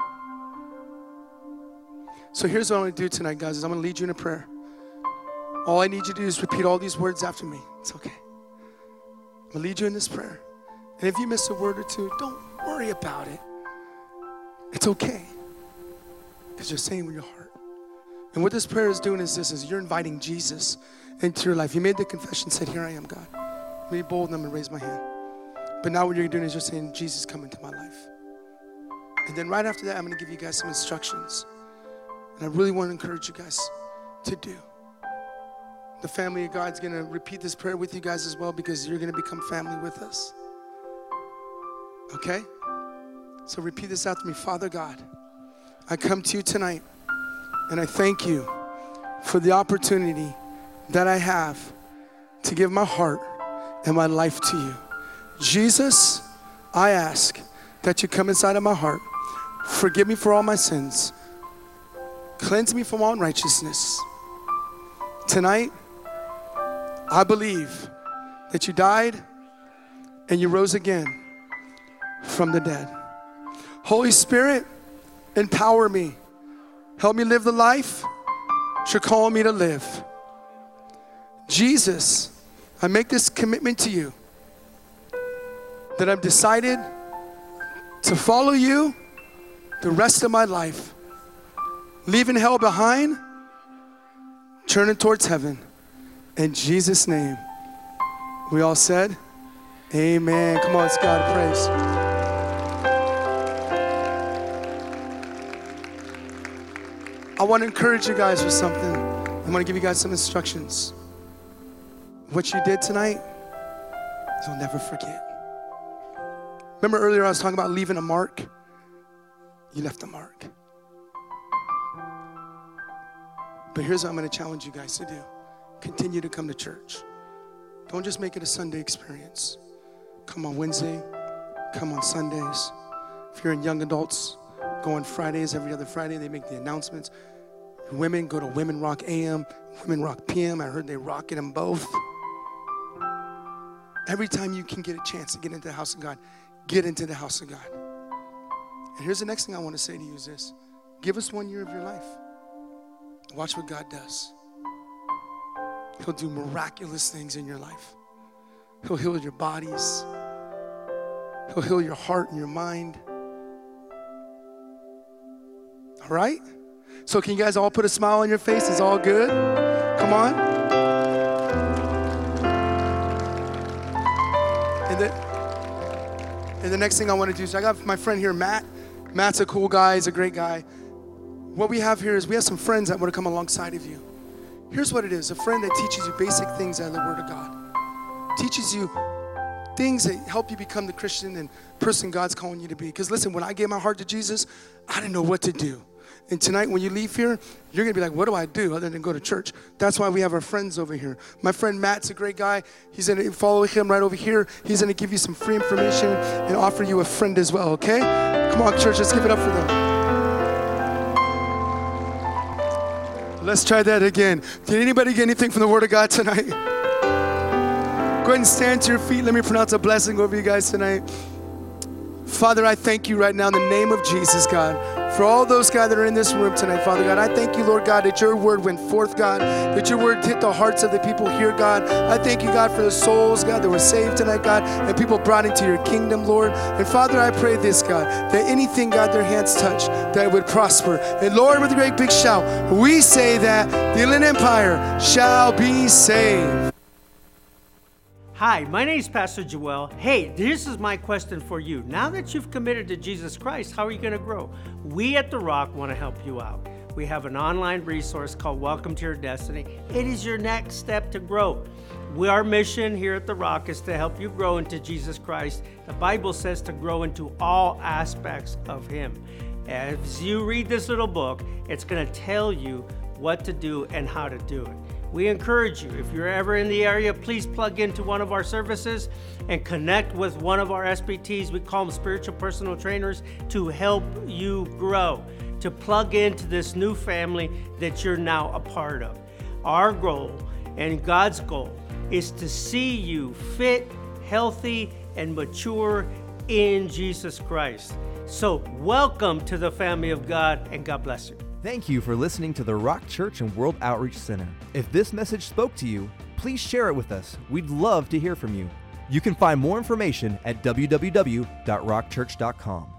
So here's what I'm going to do tonight, guys, is I'm going to lead you in a prayer. All I need you to do is repeat all these words after me. It's okay. I'm going to lead you in this prayer. And if you miss a word or two, don't worry about it. It's okay. Because you're saying with your heart. And what this prayer is doing is this, is you're inviting Jesus into your life. You made the confession, said, here I am, God. Be bold and I'm going to raise my hand. But now what you're doing is you're saying, Jesus, come into my life. And then right after that, I'm going to give you guys some instructions. And I really want to encourage you guys to do. The family of God's going to repeat this prayer with you guys as well because you're going to become family with us. Okay? So repeat this after me. Father God, I come to you tonight and I thank you for the opportunity that I have to give my heart and my life to you. Jesus, I ask that you come inside of my heart. Forgive me for all my sins. Cleanse me from all unrighteousness. Tonight, I believe that you died and you rose again from the dead. Holy Spirit, empower me. Help me live the life you're calling me to live. Jesus, I make this commitment to you that I've decided to follow you the rest of my life, leaving hell behind, turning towards heaven. In Jesus' name, we all said, amen. Come on, it's God praise. I want to encourage you guys with something. I want to give you guys some instructions. What you did tonight, you'll never forget. Remember earlier I was talking about leaving a mark? You left a mark. But here's what I'm going to challenge you guys to do. Continue to come to church. Don't just make it a Sunday experience. Come on Wednesday. Come on Sundays. If you're in young adults, go on Fridays. Every other Friday, they make the announcements. Women, go to Women Rock AM, Women Rock PM. I heard they rocking them both. Every time you can get a chance to get into the house of God, get into the house of God. And here's the next thing I want to say to you is this. Give us 1 year of your life. Watch what God does. He'll do miraculous things in your life. He'll heal your bodies. He'll heal your heart and your mind. All right? So can you guys all put a smile on your face? It's all good? Come on. And the next thing I want to do, so I got my friend here, Matt. Matt's a cool guy. He's a great guy. What we have here is we have some friends that want to come alongside of you. Here's what it is. A friend that teaches you basic things out of the Word of God. Teaches you things that help you become the Christian and person God's calling you to be. Because listen, when I gave my heart to Jesus, I didn't know what to do. And tonight when you leave here, you're going to be like, what do I do other than go to church? That's why we have our friends over here. My friend Matt's a great guy. He's going to follow him right over here. He's going to give you some free information and offer you a friend as well, okay? Come on, church, let's give it up for them. Let's try that again. Did anybody get anything from the Word of God tonight? Go ahead and stand to your feet. Let me pronounce a blessing over you guys tonight. Father, I thank you right now in the name of Jesus, God, for all those, God, that are in this room tonight, Father God. I thank you, Lord God, that your word went forth, God, that your word hit the hearts of the people here, God. I thank you, God, for the souls, God, that were saved tonight, God, and people brought into your kingdom, Lord. And Father, I pray this, God, that anything, God, their hands touch, that it would prosper. And Lord, with a great big shout, we say that the Inland Empire shall be saved. Hi, my name is Pastor Joel. Hey, this is my question for you. Now that you've committed to Jesus Christ, how are you going to grow? We at The Rock want to help you out. We have an online resource called Welcome to Your Destiny. It is your next step to grow. Our mission here at The Rock is to help you grow into Jesus Christ. The Bible says to grow into all aspects of Him. As you read this little book, it's going to tell you what to do and how to do it. We encourage you, if you're ever in the area, please plug into one of our services and connect with one of our SPTs. We call them spiritual personal trainers, to help you grow, to plug into this new family that you're now a part of. Our goal and God's goal is to see you fit, healthy, and mature in Jesus Christ. So welcome to the family of God, and God bless you. Thank you for listening to the Rock Church and World Outreach Center. If this message spoke to you, please share it with us. We'd love to hear from you. You can find more information at www.rockchurch.com.